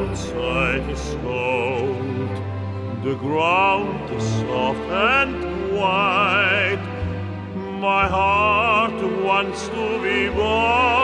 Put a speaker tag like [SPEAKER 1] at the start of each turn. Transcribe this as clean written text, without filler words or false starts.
[SPEAKER 1] outside is cold, the ground is soft and white. My heart wants to be born.